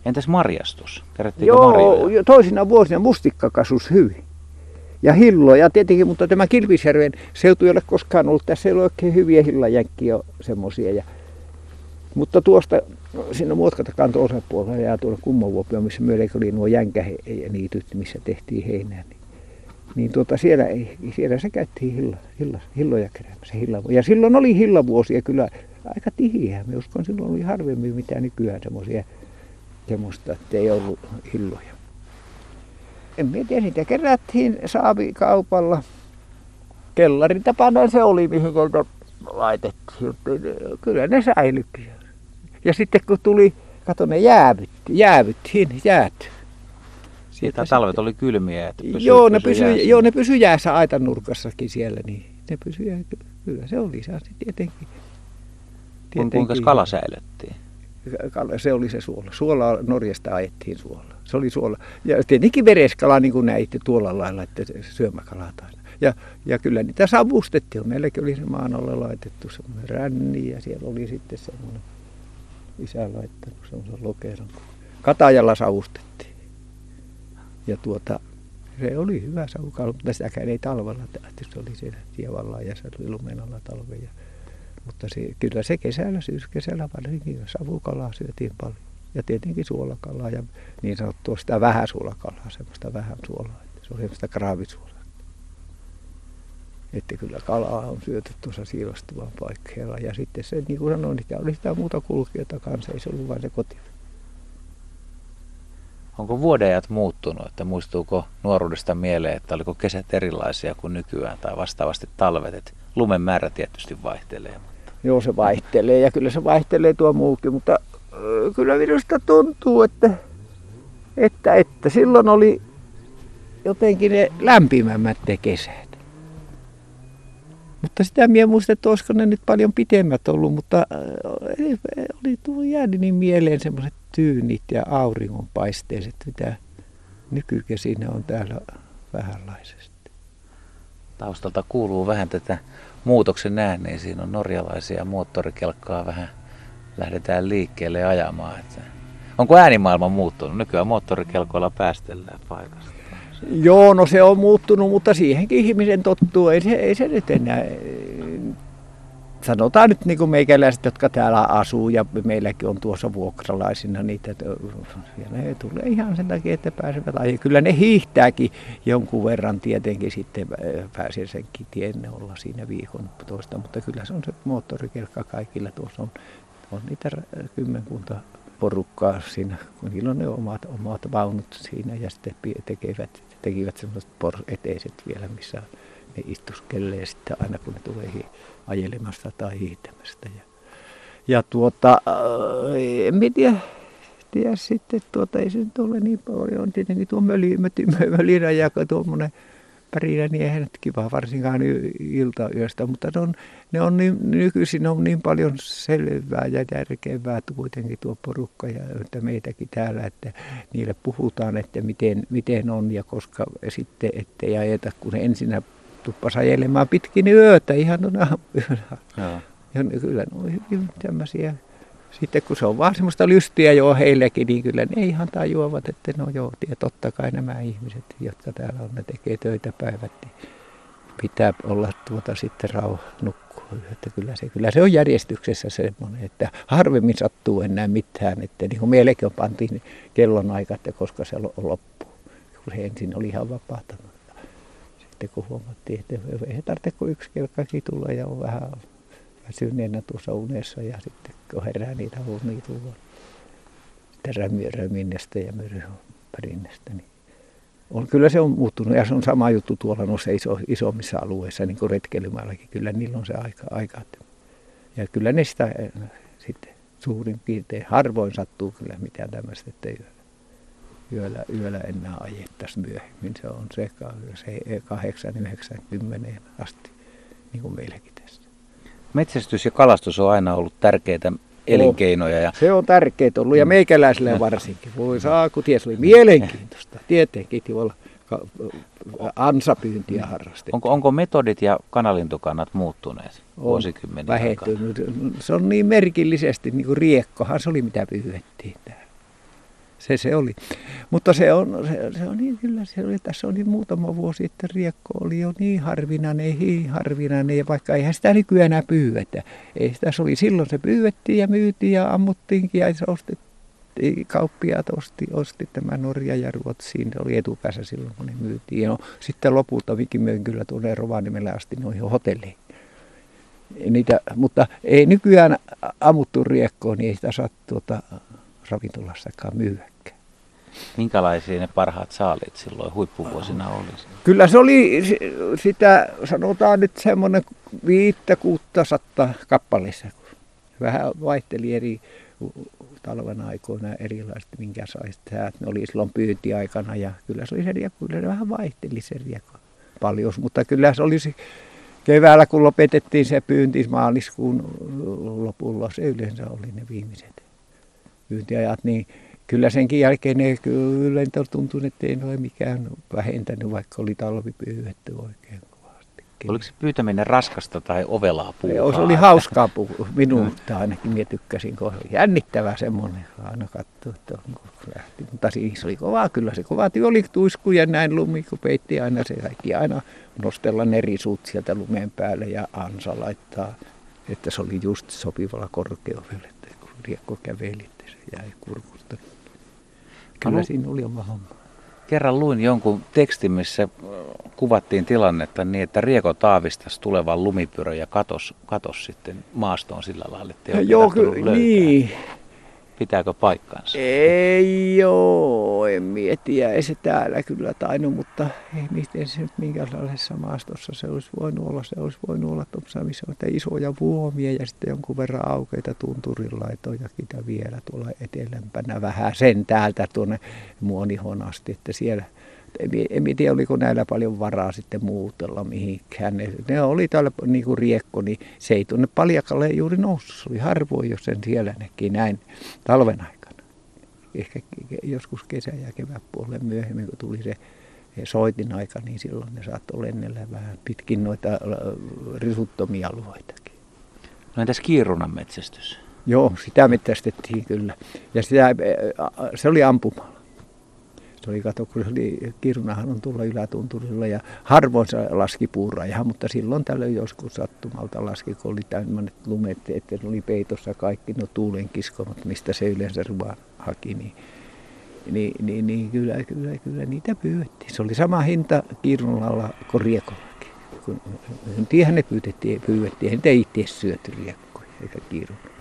Entäs marjastus? Kerättiinkö Joo, marjoja? toisina vuosina mustikka kasus hyvin. Ja hilloja tietenkin, mutta tämä Kilpisjärven seutu ei ole koskaan ollut. Tässä ei ole oikein hyviä hillajänkkiä semmoisia. Mutta tuosta siinä Muotkatakanto osapuolella ja tuolla Kummavuopio, missä myöskin oli nuo jänkäniityt, missä tehtiin heinää. Niin siellä se käyttiin hilloja keräämässä. Ja silloin oli hillavuosia kyllä aika tihiä. Mä uskon, silloin oli harvemmin mitään nykyään semmoista, että ei ollut hilloja. En tiedä, niitä kerättiin saavikaupalla. Kellarin tapainen se oli, mihin laitettiin. Kyllä ne säilyikin. Ja sitten kun tuli, kato ne jäävyttiin. Siitä talvet oli kylmiä, että ne pysyi jäässä aitan nurkassakin siellä, niin ne pysyi, kyllä se oli se tietenkin. Kuinka kala säilyttiin? Se oli se suola. Suola Norjasta ajettiin suola. Se oli suola. Ja tietenkin vereskala, niin kuin näitte tuolla lailla, että syömäkalaa taas. Ja kyllä niitä savustettiin. Meilläkin oli se maan alle laitettu semmoinen ränni ja siellä oli sitten semmoinen isä laittanut semmoisen lokeron. Katajalla savustettiin. Ja se oli hyvä savukala, mutta sitäkään ei talvella tehty. Se oli siellä Sievallaan ja se oli lumen alla talven. Mutta kyllä se syyskesällä varsinkin savukalaa syötiin paljon. Ja tietenkin suolakalaa ja niin sanottua sitä vähäsuolakalaa, semmoista vähän suolaa. Se oli semmoista kraavisuolaa. Että kyllä kalaa on syöty tuossa siilostuvan paikkeella. Ja sitten se, niin kuin sanoin, niin oli sitä muuta kulkijoita kanssa, ei se ollut vain se koti. Onko vuodenajat muuttunut, että muistuuko nuoruudesta mieleen, että oliko kesät erilaisia kuin nykyään tai vastaavasti talvet, että lumen määrä tietysti vaihtelee? Mutta... Joo, se vaihtelee ja kyllä se vaihtelee tuo muukin, mutta kyllä minusta tuntuu, että silloin oli jotenkin ne lämpimämmät ne kesät. Mutta sitä minä muistan, että olisiko ne nyt paljon pitemmät ollut, mutta oli tullut jäänyt niin mieleen semmoiset tyynit ja auringonpaisteiset, mitä nykykesinä on täällä vähänlaisesti. Taustalta kuuluu vähän tätä muutoksen ääneen. Siinä on norjalaisia moottorikelkkaa vähän lähdetään liikkeelle ajamaan. Onko äänimaailma muuttunut? Nykyään moottorikelkoilla päästellään paikasta. Joo, no se on muuttunut, mutta siihenkin ihmisen tottuu. Ei se nyt enää. Sanotaan nyt niin kuin meikäläiset, jotka täällä asuu ja meilläkin on tuossa vuokralaisina niitä. Ne tulee ihan sen takia, että pääsevät ajamaan. Kyllä ne hiihtääkin jonkun verran tietenkin sitten pääsee senkin tienne olla siinä viikon toista. Mutta kyllä se on se moottorikelkka kaikilla. Tuossa on niitä kymmenkunta porukkaa siinä, kun niillä on ne omat vaunut siinä ja sitten tekivät semmoiset eteiset vielä, missä ne istuskelee sitten aina kun ne tulee ajelemasta tai hiihtämästä. En tiedä sitten, ei se nyt ole niin paljon, on tietenkin tuo mölinä ja tuommoinen pärinä, niin eihän nyt kiva varsinkaan iltayöstä, mutta nykyisin on niin paljon selvää ja järkevää kuitenkin tuo porukka ja että meitäkin täällä, että niille puhutaan, että miten on ja koska sitten ettei ajeta, kun ensinnä tuppas ajelemaan pitkin yötä ihan tuonne aamuyöllä. Ja kyllä ne on hyvin tämmöisiä. Sitten kun se on vaan semmoista lystiä jo heillekin, niin kyllä ne ihan tajuavat, että no joo, totta kai nämä ihmiset, jotka täällä on, ne tekee töitä päivät, niin pitää olla sitten nukkua. Että kyllä se on järjestyksessä semmoinen, että harvemmin sattuu enää mitään, että niin kuin meillekin on pantiin kellonaika, että koska se loppuu, kun se ensin oli ihan vapaata. Sitten kun huomattiin, että ei tarvitse kuin yksi kelkkakin tulla ja on vähän väsyneenä tuossa unessa ja sitten kun herää niitä uunia tuolla Räminnestä ja Möröpärinnestä, niin kyllä se on muuttunut ja se on sama juttu tuolla noissa isommissa alueissa, niin kuin retkeilymälläkin. Kyllä niillä on se aika. Ja kyllä ne sitä sitten suurin piirtein harvoin sattuu kyllä mitään tämmöistä, että yöllä enää ajettaisiin myöhemmin. Se on se 8-9-10 asti, niin kuin meilläkin tässä. Metsästys ja kalastus on aina ollut tärkeitä elinkeinoja. Se on tärkeää ollut ja meikäläisille varsinkin. Voi saaku, se oli mielenkiintoista. Tietenkin tuolla ansapyyntiä harrastettiin. Onko metodit ja kanalintukannat muuttuneet vuosikymmeniä? Vähentynyt. Se on niin merkillisesti, niin kuin riekkohan se oli mitä pyydettiin täällä. Se oli. Mutta se on niin kyllä, tässä oli muutama vuosi, että riekko oli jo niin harvinainen, ja vaikka eihän sitä nykyään enää pyydetä. Ei sitä, se oli silloin se pyydettiin ja myytiin ja ammuttiinkin ja se ostettiin, kauppiaat osti tämä Norja ja Ruotsiin, se oli etupäässä silloin kun ne myytiin. Ja sitten lopulta möin kyllä tuonne Rovaniemelle asti noihin hotelleihin. Mutta ei nykyään ammuttu riekkoon, niin ei sitä saa ravintolassakaan myydäkään. Minkälaisia ne parhaat saaliit silloin huippuvuosina oli? Kyllä se oli sitä, sanotaan nyt semmoinen 500-600 kappaleissa. Vähän vaihteli eri talven aikoina erilaiset, minkä sai säät. Ne oli silloin pyyntiaikana ja kyllä se oli se riekko, kyllä se vähän vaihteli se riekko paljon, mutta kyllä se olisi keväällä, kun lopetettiin se pyynti maaliskuun lopulla, se yleensä oli ne viimeiset pyyntiajat, niin kyllä senkin jälkeen ne kyllä tuntui, että ei ole mikään vähentänyt, vaikka oli talvi pyydetty oikein kovasti. Oliko se pyytäminen raskasta tai ovelaa puuhaa? Se oli hauskaa minusta ainakin, minä tykkäsin, kun oli jännittävää semmoinen, aina katsoa, että onko lähti. Mutta siis oli kovaa, kyllä se kova työ oli tuisku ja näin lumi, kun peitti aina se kaikki aina nostella ne risut sieltä lumeen päälle ja ansa laittaa, että se oli just sopivalla korkeudella, että kun riekko käveli, että se jäi kurkusta. Kyllä siinä oli oma homma. Kerran luin jonkun tekstin, missä kuvattiin tilannetta niin, että riekot aavistas tulevan lumipyrön ja katos sitten maastoon sillä lailla, että ei ole löytää. Niin. Pitääkö paikkansa? Ei joo, en mietiä, ei se täällä kyllä tainnut, mutta ei miten se nyt minkälaisessa maastossa se olisi voinut olla. Se olisi voinut olla tuossa, missä on isoja vuomia ja sitten jonkun verran aukeita tunturilaitojakin vielä tuolla etelämpänä vähän sen täältä tuonne Muonihon asti, että siellä. En tiedä, oliko näillä paljon varaa sitten muutella mihinkään. Ne oli täällä niin kuin riekko, niin se ei tuonne Paljakalle juuri noussut. Se oli harvoin, jos sen siellä näki näin talven aikana. Ehkä joskus kesä- ja kevätpuolelle myöhemmin, kun tuli se soitin aika, niin silloin ne saattoi lennellä vähän pitkin noita risuttomia alueitakin. No entäs kiirunan metsästys? Joo, sitä metsästettiin kyllä. Ja se oli ampumalla. Se oli, kato, kun Kiirunahan on tuolla ylätunturilla ja harvoin se laski puurajahan, mutta silloin tällöin joskus sattumalta laski, kun oli tämmöiset lumet, että ne oli peitossa kaikki no tuulen kiskomat, mistä se yleensä ruoan haki, niin kyllä niitä pyydettiin. Se oli sama hinta Kiirunalla kuin Riekollakin. Kun tiehän ne pyydettiin, ei niitä itse syöty riekkoja eikä Kiirunaa.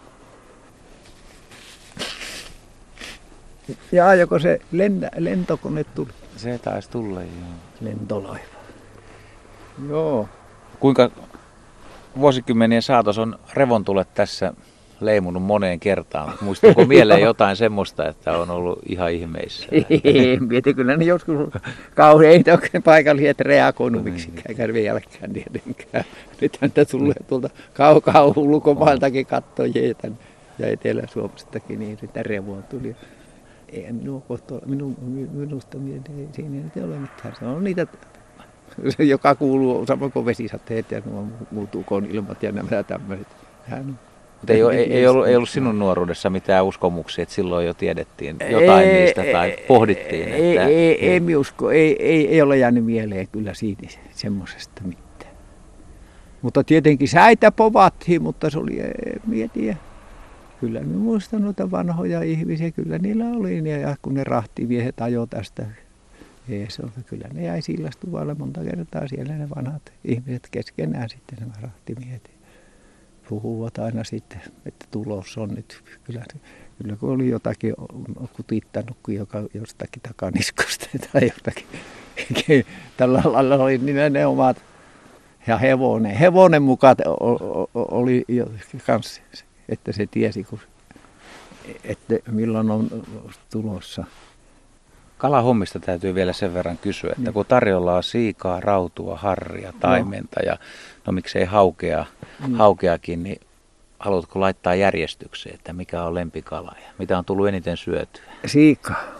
Ja joko se lentokone tuli? Se taisi tulla, joo. Lentolaiva. Joo. Kuinka vuosikymmenien saatossa on revontulet tässä leimunut moneen kertaan? Muistatko mieleen jotain semmoista, että on ollut ihan ihmeissä? Ei, mietin kyllä ne joskus kauheita paikalliset reagoinut miksikään kärven jälkeen tietenkään. Nythän tämä tulee tuolta kaukaa ulkomailtakin katsojia ja Etelä-Suomestakin, niin sitä revoa tuli. Ei minusta siinä ei ole mitään. Se on niitä, joka kuuluu samoin kuin vesisateet ja nuo muut ukonilmat ja nämä tämmöiset. Mutta ei ollut sinun nuoruudessa mitään uskomuksia, että silloin jo tiedettiin jotain niistä tai pohdittiin? Ei usko, ei ole jäänyt mieleen kyllä siitä semmoisesta mitään. Mutta tietenkin säitä povattiin, mutta se oli, mietiä. Kyllä minä muistan noita vanhoja ihmisiä, kyllä niillä oli, ja kun ne rahtimiehet ajoi tästä Eesolta, kyllä ne jäi Siilastuvalle monta kertaa siellä ne vanhat ihmiset keskenään sitten nämä rahtimiehet. Puhuvat aina sitten, että tulos on nyt, kyllä kun oli jotakin kutittanutkin jostakin takaniskosta tai jotakin, tällä lailla oli niin ne omat, ja hevonen mukaan oli kanssa. Että se tiesi, että milloin on tulossa. Kalahommista täytyy vielä sen verran kysyä, että kun tarjolla on siikaa, rautua, harria, taimenta ja no miksei haukeakin, niin haluatko laittaa järjestykseen, että mikä on lempikala ja mitä on tullut eniten syötyä?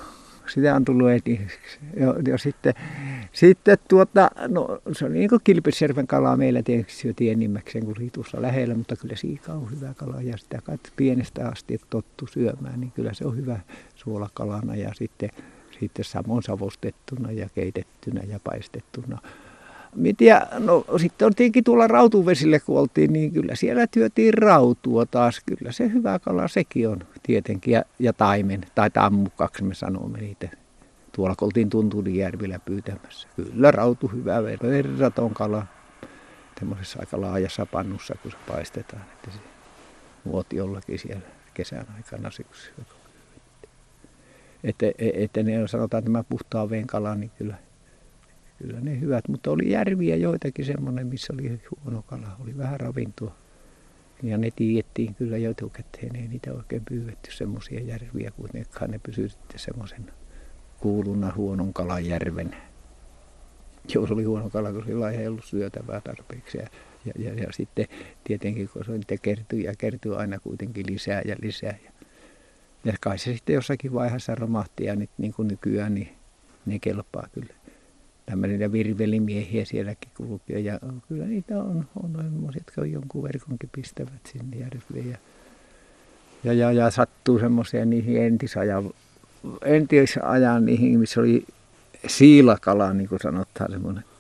sitä on tullut etiseksi. Ja sitten no, se oli niin kuin Kilpisjärven kalaa meillä tietysti syötiin enimmäkseen kuin Ritussa lähellä, mutta kyllä siika on hyvä kala ja sitä pienestä asti että tottu syömään, niin kyllä se on hyvä suolakalana ja sitten samoin savostettuna ja keitettynä ja paistettuna. No sitten on tietenkin tuolla Rautuvesille kun oltiin, niin kyllä siellä työtiin rautua taas. Kyllä se hyvä kala sekin on tietenkin ja taimen tai tammukaksi me sanomme niitä. Tuolla kun oltiin Tunturijärvillä pyytämässä. Kyllä rautu hyvä verraton kala. Semmoisessa aika laajassa pannussa kun se paistetaan. Että se nuotiollakin siellä kesän aikana syksyllä. Että ne sanotaan, että nämä puhtaan veen kala, niin kyllä ne hyvät, mutta oli järviä joitakin semmoinen, missä oli huono kala, oli vähän ravintoa. Ja ne tiedettiin kyllä jo etukäteen, ei niitä oikein pyydetty semmoisia järviä, kuitenkaan ne pysyi sitten semmoisen kuuluna huonon kalan järven. Jos oli huono kala, kun sillä ei ollut syötävää tarpeeksi. Ja sitten tietenkin, kun se niitä kertyi aina kuitenkin lisää ja lisää. Ja kai se sitten jossakin vaiheessa romahti ja nyt niin kuin nykyään, niin ne kelpaa kyllä. Tämmöisiä virvelimiehiä sielläkin kulkee ja kyllä niitä on semmoisia, jotka on jonkun verkonkin pistävät sinne järveen. Ja sattuu semmoisia niihin entisajan niihin, missä oli siilakala, niin kuin sanotaan,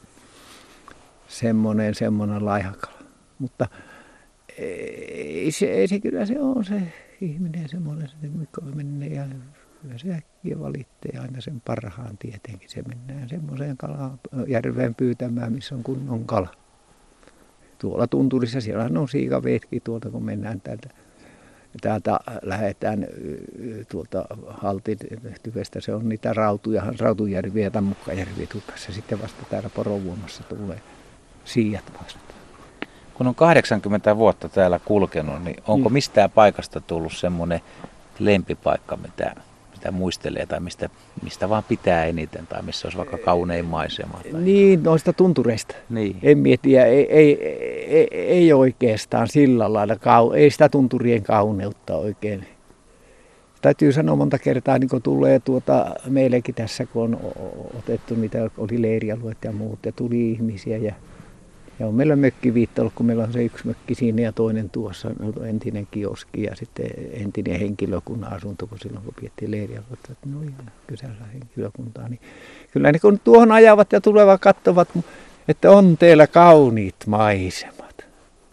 semmoinen laihakala. Mutta ei se kyllä se on se ihminen semmoinen, mikä menee ja kyllä se äkkiä valitsee aina sen parhaan tietenkin. Se mennään semmoiseen järveen pyytämään, missä on kunnon kala. Tuolla Tunturissa, siellä on siikaveetkin tuolta, kun mennään täältä lähdetään tuolta Haltityvestä. Se on niitä Rautujärviä ja Tammukkajärviä tupassa. Sitten vasta täällä Porovuomassa tulee siijat vastaan. Kun on 80 vuotta täällä kulkenut, niin onko mistään paikasta tullut semmoinen lempipaikka, mitä muistelee tai mistä vaan pitää eniten tai missä olisi vaikka kaunein maisema? Tai... Niin, noista tuntureista. Niin. En mietiä, ei oikeastaan sillä lailla, ei sitä tunturien kauneutta oikein. Täytyy sanoa monta kertaa, niin kun tulee meillekin tässä, kun on otettu niitä, oli leirialueet ja muut ja tuli ihmisiä ja on meillä mökkiviitto ollut, kun meillä on se yksi mökki siinä ja toinen tuossa, entinen kioski ja sitten entinen henkilökunnan asunto, kun silloin kun pidettiin leirialueita, että no ihan kyseessä henkilökuntaa. Niin kyllä ne kun tuohon ajavat ja tulevat katsovat, että on teillä kauniit maisemat.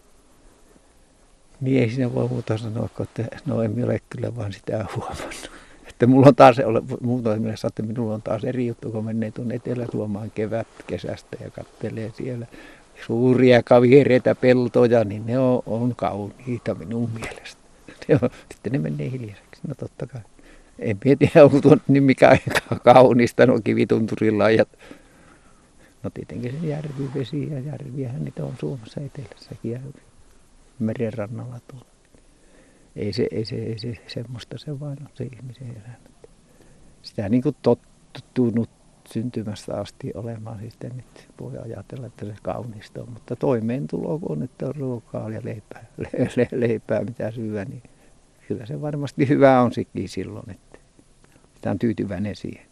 Niin ei siinä voi muuta sanoa, että no en ole kyllä vaan sitä huomannut. Että minulla on taas eri juttu, kun menee tuonne Etelä-Suomaan kesästä ja katselee siellä. Suuria kaviereita peltoja, niin ne on kauniita minun mielestä. Sitten ne menee hiljaiseksi. No totta kai. En tiedä, onko tuo niin mikä kaunista, no Kivitunturilla. No tietenkin se järvivesi ja järviähän niitä on Suomessa etelässäkin ja merenrannalla tuolla. Ei se semmoista, se vain on se ihmisen elämä. Sitä niin kuin tottunut syntymästä asti olemaan, siis nyt voi ajatella, että se kaunista on, mutta toimeentulo on, että on ruokaa ja leipää mitä syödä, niin kyllä se varmasti hyvä on sekin silloin, että sitä on tyytyväinen siihen.